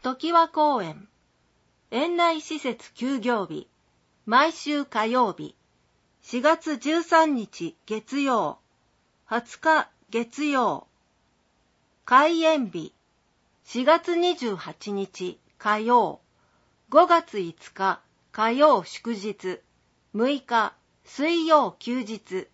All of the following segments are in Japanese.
常盤公園園内施設休業日毎週火曜日4月13日月曜20日月曜開園日4月28日火曜5月5日火曜祝日6日水曜休日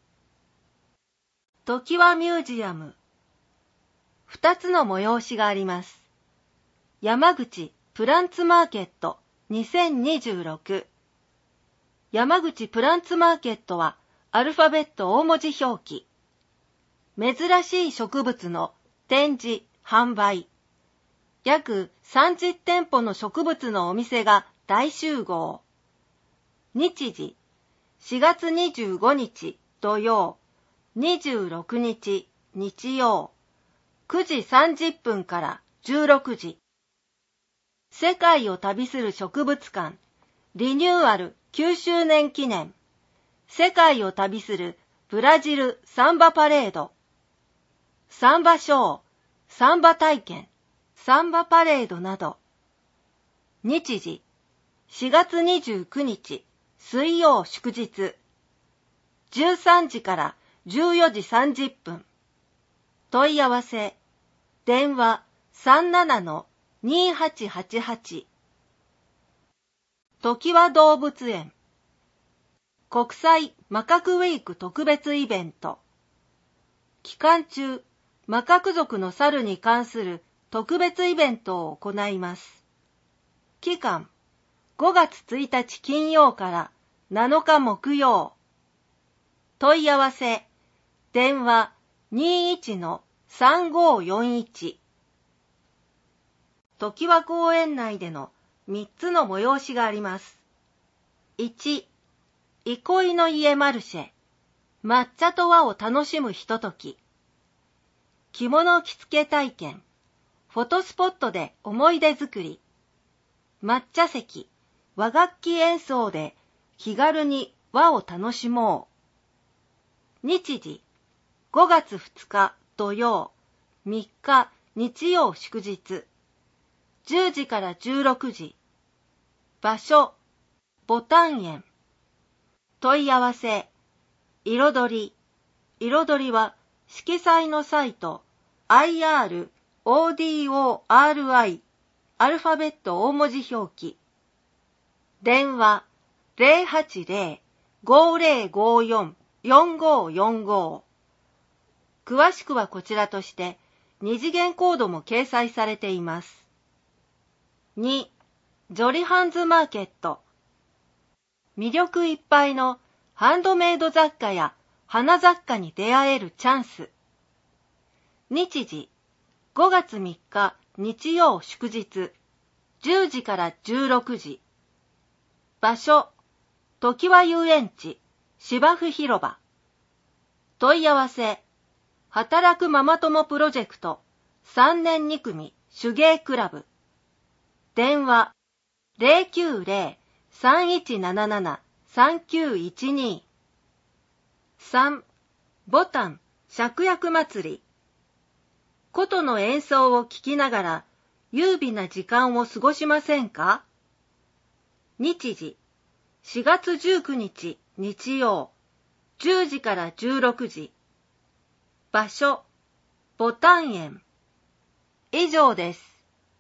常盤ミュージアム2つの催しがあります。山口プランツマーケット2026山口プランツマーケットはアルファベット大文字表記珍しい植物の展示販売約30店舗の植物のお店が大集合日時4月25日土曜26日日曜9時30分から16時世界を旅する植物館リニューアル9周年記念世界を旅するブラジルサンバパレードサンバショーサンバ体験サンバパレードなど日時4月29日水曜祝日13時から14時30分問い合わせ電話 37-2888 常盤動物園国際マカクウィーク特別イベント期間中マカク属の猿に関する特別イベントを行います。期間5月1日金曜から7日木曜問い合わせ電話 21-3541 常盤公園内での3つの催しがあります。1、憩いの家マルシェ、抹茶と和を楽しむひととき。着物着付け体験、フォトスポットで思い出作り。抹茶席、和楽器演奏で気軽に和を楽しもう。日時、5月2日土曜、3日日曜祝日。10時から16時。場所、ボタン園。問い合わせ、彩りは色彩のサイト、IRODORI、アルファベット大文字表記。電話、080-5054-4545。詳しくはこちらとして、二次元コードも掲載されています。2、ジョリハンズマーケット。魅力いっぱいのハンドメイド雑貨や花雑貨に出会えるチャンス。日時、5月3日日曜祝日、10時から16時。場所、常盤遊園地、芝生広場。問い合わせ、働くママ友プロジェクト、3年2組手芸クラブ。電話、090-3177-3912。3、ボタン、芍薬祭り。琴の演奏を聴きながら、優美な時間を過ごしませんか？日時、4月19日日曜、10時から16時。場所、ボタン園。以上です。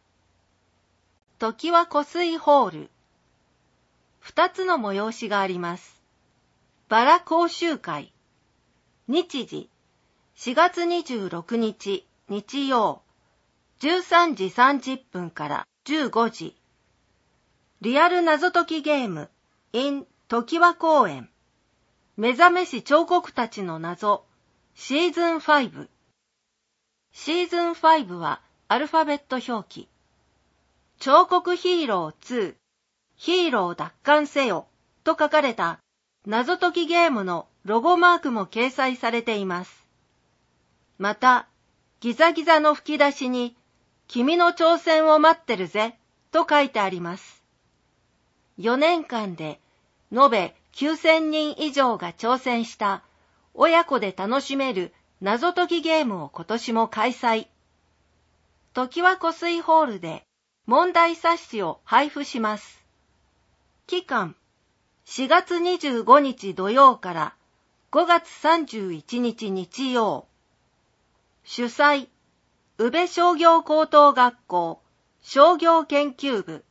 常盤湖水ホール。2つの催しがあります。バラ講習会。日時、4月26日日曜、13時30分から15時。リアル謎解きゲーム in 常盤公園。目覚めし彫刻たちの謎シーズン5。シーズン5はアルファベット表記。彫刻ヒーロー2、ヒーロー奪還せよと書かれた謎解きゲームのロゴマークも掲載されています。また、ギザギザの吹き出しに、君の挑戦を待ってるぜと書いてあります。4年間で延べ9000人以上が挑戦した親子で楽しめる謎解きゲームを今年も開催。常盤湖水ホールで問題冊子を配布します。期間、4月25日土曜から5月31日日曜。主催、宇部商業高等学校商業研究部。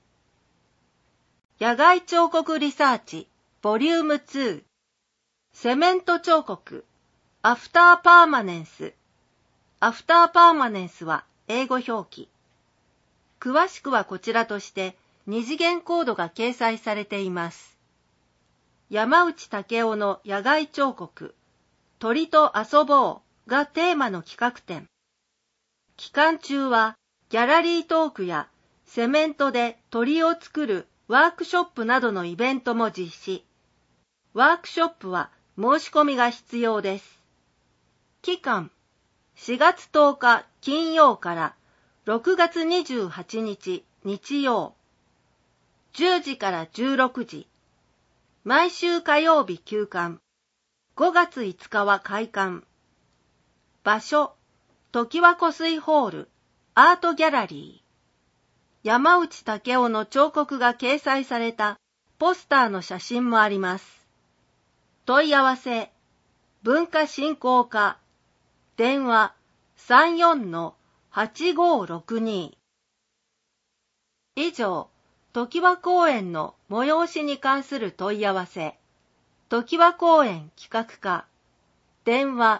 野外彫刻リサーチボリューム2。セメント彫刻アフターパーマネンス。アフターパーマネンスは英語表記。詳しくはこちらとして二次元コードが掲載されています。山内武雄の野外彫刻鳥と遊ぼうがテーマの企画展。期間中はギャラリートークやセメントで鳥を作るワークショップなどのイベントも実施。ワークショップは申し込みが必要です。期間、4月10日金曜から6月28日日曜。10時から16時。毎週火曜日休館。5月5日は開館。場所、常盤湖水ホール、アートギャラリー。山内武雄の彫刻が掲載されたポスターの写真もあります。問い合わせ、文化振興課、電話 34-8562。以上、常盤公園の催しに関する問い合わせ、常盤公園企画課、電話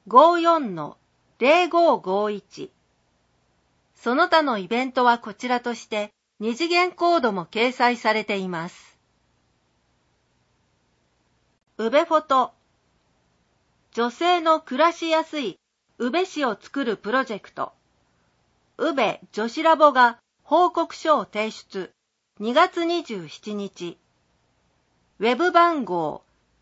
54-0551。その他のイベントはこちらとして二次元コードも掲載されています。宇部フォト。女性の暮らしやすい宇部市を作るプロジェクト。宇部女子ラボが報告書を提出。2月27日。ウェブ番号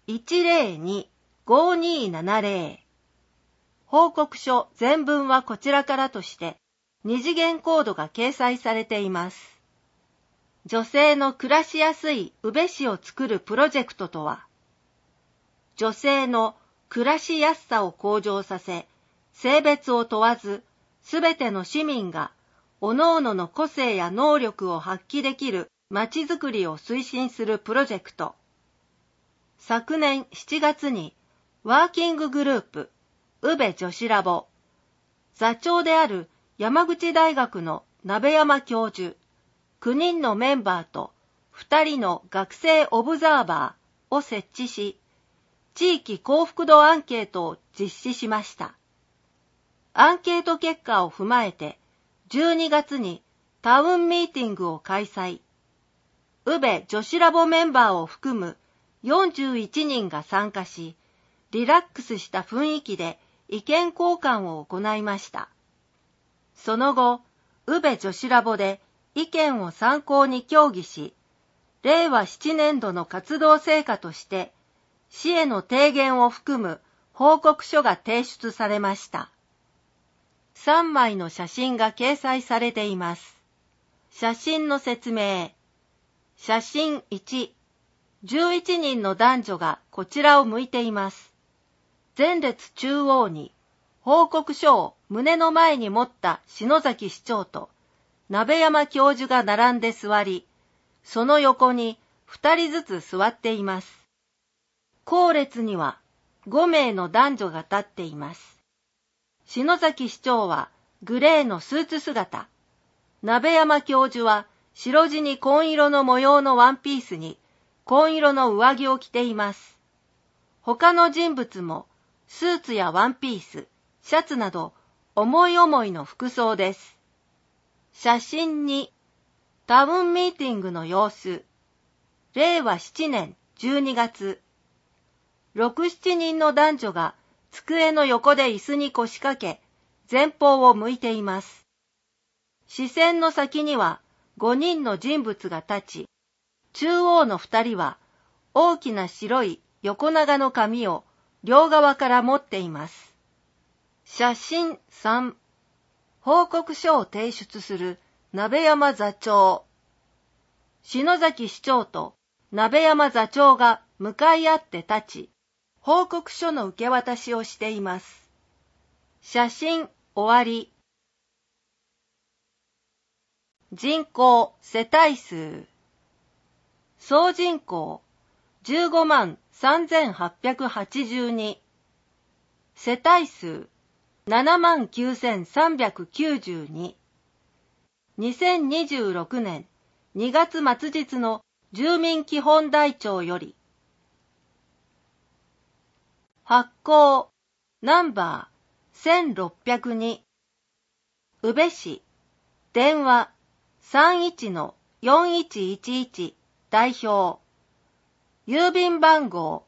102-5270。報告書全文はこちらからとして二次元コードが掲載されています。女性の暮らしやすい宇部市を作るプロジェクトとは、女性の暮らしやすさを向上させ、性別を問わず、すべての市民が各々の個性や能力を発揮できるまちづくりを推進するプロジェクト。昨年7月にワーキンググループ宇部女子ラボ座長である山口大学の鍋山教授9人のメンバーと2人の学生オブザーバーを設置し、地域幸福度アンケートを実施しました。アンケート結果を踏まえて12月にタウンミーティングを開催。宇部女子ラボメンバーを含む41人が参加し、リラックスした雰囲気で意見交換を行いました。その後、宇部女子ラボで意見を参考に協議し、令和7年度の活動成果として、市への提言を含む報告書が提出されました。3枚の写真が掲載されています。写真の説明。写真1、11人の男女がこちらを向いています。前列中央に、報告書を胸の前に持った篠崎市長と鍋山教授が並んで座り、その横に2人ずつ座っています。後列には5名の男女が立っています。篠崎市長はグレーのスーツ姿、鍋山教授は白地に紺色の模様のワンピースに紺色の上着を着ています。他の人物もスーツやワンピース、シャツなど思い思いの服装です。写真にタウンミーティングの様子。令和7年12月。6、7人の男女が机の横で椅子に腰掛け、前方を向いています。視線の先には5人の人物が立ち、中央の2人は大きな白い横長の紙を両側から持っています。写真3、報告書を提出する鍋山座長。篠崎市長と鍋山座長が向かい合って立ち、報告書の受け渡しをしています。写真終わり。 人口世帯数。総人口15万3882。世帯数7万9392。2026年2月末日の住民基本台帳より。発行ナンバー1602。宇部市電話31-4111代表。郵便番号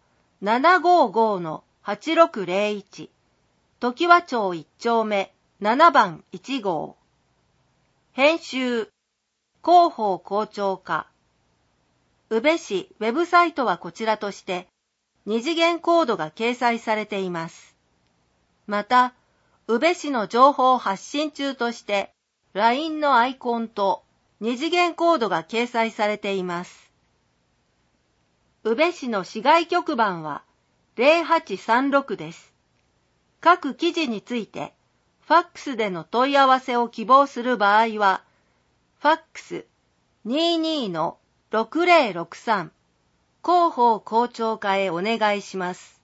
755-8601。常盤町1丁目7番1号。編集広報校長課。宇部市ウェブサイトはこちらとして二次元コードが掲載されています。また、宇部市の情報発信中として LINE のアイコンと二次元コードが掲載されています。宇部市の市外局番は0836です。各記事についてファックスでの問い合わせを希望する場合は、ファックス 22-6063 広報校長課へお願いします。